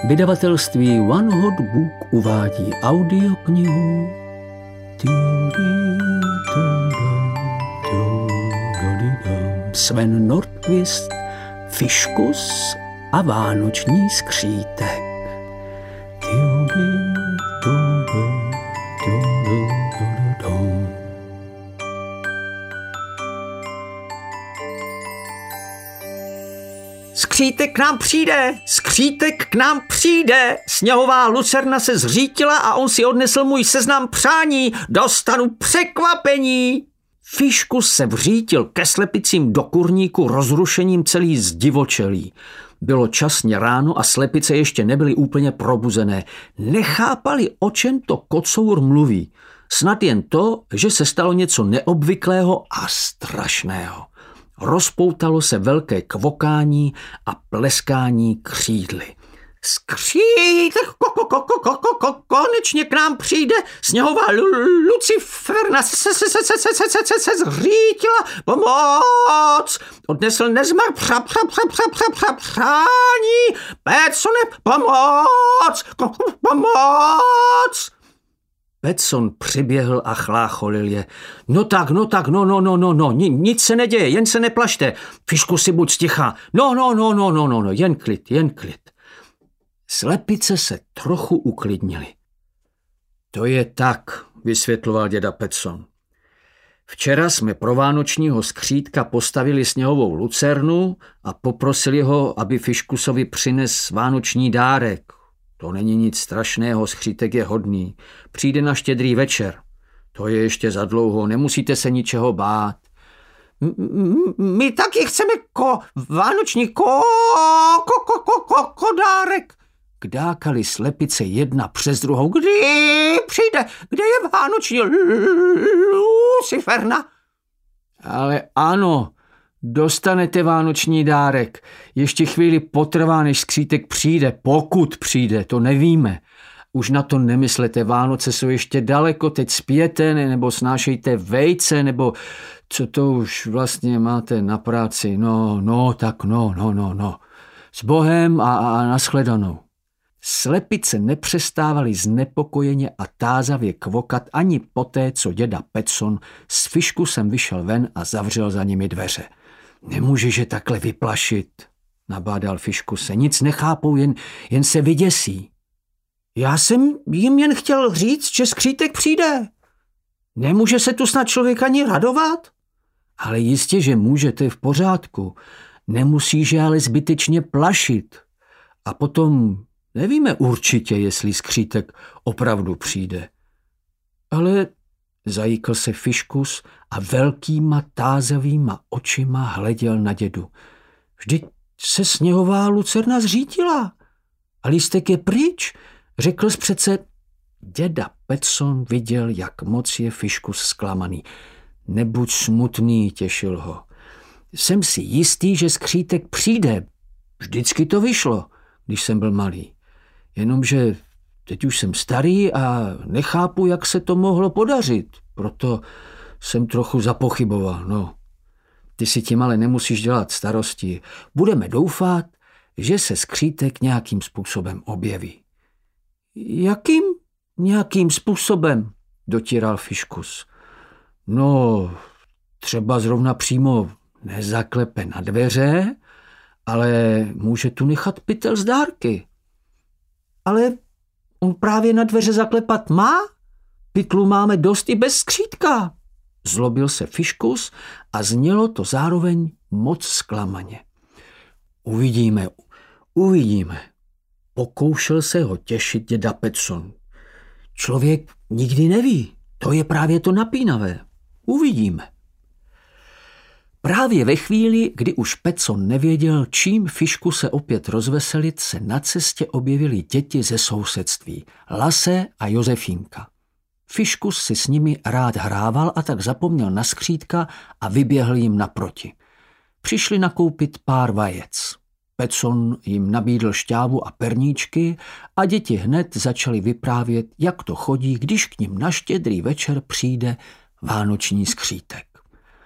Vydavatelství One Hot Book uvádí audioknihu Sven Nordqvist, Fiškus a vánoční skřítek. Skřítek k nám přijde, skřítek k nám přijde. Sněhová lucerna se zřítila a on si odnesl můj seznam přání. Dostanu překvapení. Fiškus se vřítil ke slepicím do kurníku rozrušením celý zdivočelý. Bylo časně ráno a slepice ještě nebyly úplně probuzené. Nechápali, o čem to kocour mluví. Snad jen to, že se stalo něco neobvyklého a strašného. Rozpoutalo se velké kvokání a pleskání křídly. Skřítek, konečně k nám přijde. Sněhová luciferna se zřítila. Pomoc! Odnesl nezmar přání. Pedsone, pomoc! Pomoc! Petson přiběhl a chlácholil je. No, nic se neděje, jen se neplašte. Fišku si buď sticha. No, jen klid. Slepice se trochu uklidnili. To je tak, vysvětloval děda Petson. Včera jsme pro vánočního skřítka postavili sněhovou lucernu a poprosili ho, aby Fiškusovi přines vánoční dárek. To není nic strašného, skřítek je hodný. Přijde na Štědrý večer. To je ještě za dlouho, nemusíte se ničeho bát. My taky chceme vánoční dárek. Kdákali slepice jedna přes druhou. Kdy přijde? Kde je vánoční luciferna? Ale ano, dostanete vánoční dárek. Ještě chvíli potrvá, než skřítek přijde. Pokud přijde, to nevíme. Už na to nemyslete, Vánoce jsou ještě daleko, teď spěte, nebo snášejte vejce, nebo co to už vlastně máte na práci. No. S Bohem a nashledanou. Slepice nepřestávaly znepokojeně a tázavě kvokat ani poté, co děda Petson s Fiškusem vyšel ven a zavřel za nimi dveře. Nemůžeš je takhle vyplašit, nabádal Fiškuse. Nic nechápou, jen se vyděsí. Já jsem jim jen chtěl říct, že skřítek přijde. Nemůže se tu snad člověk ani radovat? Ale jistě, že můžete, v pořádku. Nemusíš je ale zbytečně plašit. A potom nevíme určitě, jestli skřítek opravdu přijde. Ale zajíkl se Fiškus a velkýma tázavýma očima hleděl na dědu. Vždyť se sněhová lucerna zřítila a lístek je pryč, řekl jsi přece. Děda Petson viděl, jak moc je Fiškus zklamaný. Nebuď smutný, těšil ho. Jsem si jistý, že skřítek přijde. Vždycky to vyšlo, když jsem byl malý. Jenomže teď už jsem starý a nechápu, jak se to mohlo podařit. Proto jsem trochu zapochyboval, no. Ty si tím ale nemusíš dělat starosti. Budeme doufat, že se skřítek nějakým způsobem objeví. Jakým nějakým způsobem? Dotíral Fiškus. No, třeba zrovna přímo nezaklepe na dveře, ale může tu nechat pytel z dárky. Ale on právě na dveře zaklepat má? Pytlu máme dost i bez skřítka. Zlobil se Fiškus a znělo to zároveň moc zklamaně. Uvidíme. Pokoušel se ho těšit děda Petson. Člověk nikdy neví, to je právě to napínavé. Uvidíme. Právě ve chvíli, kdy už Petson nevěděl, čím Fiškuse opět rozveselit, se na cestě objevily děti ze sousedství, Lase a Josefínka. Fiškus si s nimi rád hrával a tak zapomněl na skřítka a vyběhl jim naproti. Přišli nakoupit pár vajec. Petson jim nabídl šťávu a perníčky a děti hned začaly vyprávět, jak to chodí, když k nim na Štědrý večer přijde vánoční skřítek.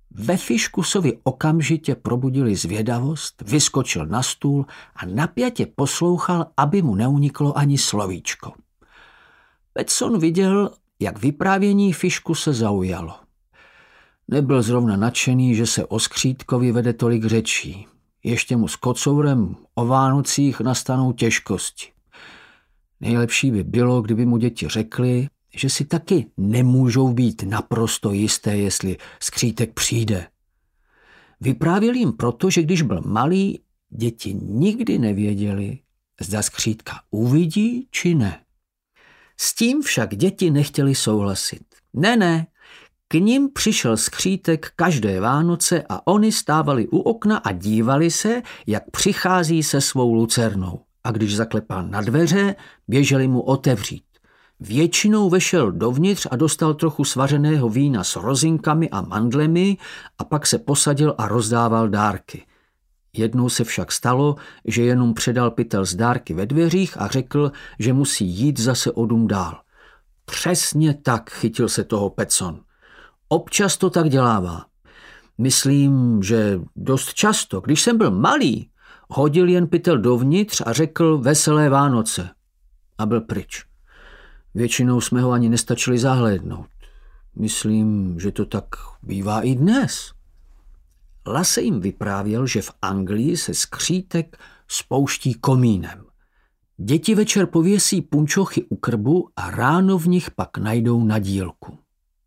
Ve Fiškusovi okamžitě probudili zvědavost, vyskočil na stůl a napjatě poslouchal, aby mu neuniklo ani slovíčko. Petson viděl, jak vyprávění Fiškuse zaujalo. Nebyl zrovna nadšený, že se o skřítkovi vede tolik řečí. Ještě mu s kocourem o Vánocích nastanou těžkosti. Nejlepší by bylo, kdyby mu děti řekly, že si taky nemůžou být naprosto jisté, jestli skřítek přijde. Vyprávěl jim proto, že když byl malý, děti nikdy nevěděli, zda skřítka uvidí či ne. S tím však děti nechtěli souhlasit. Ne, k nim přišel skřítek každé Vánoce a oni stávali u okna a dívali se, jak přichází se svou lucernou. A když zaklepal na dveře, běželi mu otevřít. Většinou vešel dovnitř a dostal trochu svařeného vína s rozinkami a mandlemi a pak se posadil a rozdával dárky. Jednou se však stalo, že jenom předal pytel z dárky ve dveřích a řekl, že musí jít zase o dům dál. Přesně tak, chytil se toho Petson. Občas to tak dělává. Myslím, že dost často, když jsem byl malý, hodil jen pytel dovnitř a řekl veselé Vánoce. A byl pryč. Většinou jsme ho ani nestačili zahlédnout. Myslím, že to tak bývá i dnes. Lasse jim vyprávěl, že v Anglii se skřítek spouští komínem. Děti večer pověsí punčochy u krbu a ráno v nich pak najdou nadílku.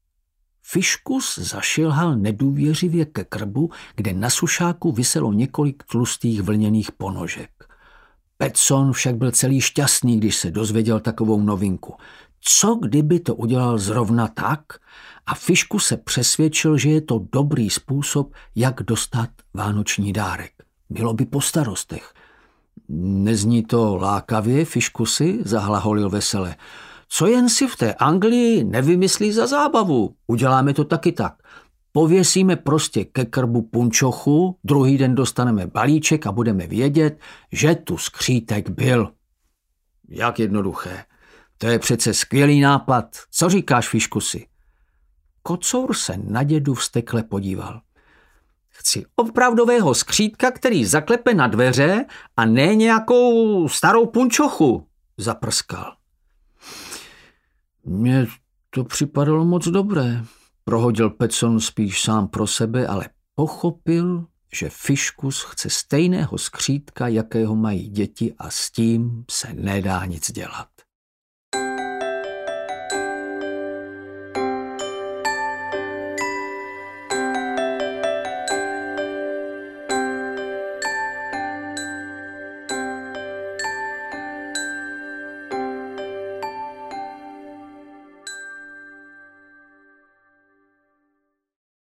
Fiškus zašilhal nedůvěřivě ke krbu, kde na sušáku viselo několik tlustých vlněných ponožek. Petson však byl celý šťastný, když se dozvěděl takovou novinku. Co kdyby to udělal zrovna tak? A Fiškus se přesvědčil, že je to dobrý způsob, jak dostat vánoční dárek. Bylo by po starostech. Nezní to lákavě, Fiškusi? Zahlaholil vesele. Co jen si v té Anglii nevymyslí za zábavu? Uděláme to taky tak. Pověsíme prostě ke krbu punčochu, druhý den dostaneme balíček a budeme vědět, že tu skřítek byl. Jak jednoduché. To je přece skvělý nápad. Co říkáš, Fiškusi? Kocour se na dědu vztekle podíval. Chci opravdového skřítka, který zaklepe na dveře a ne nějakou starou punčochu, zaprskal. Mně to připadalo moc dobré, prohodil Petson spíš sám pro sebe, ale pochopil, že Fiškus chce stejného skřítka, jakého mají děti a s tím se nedá nic dělat.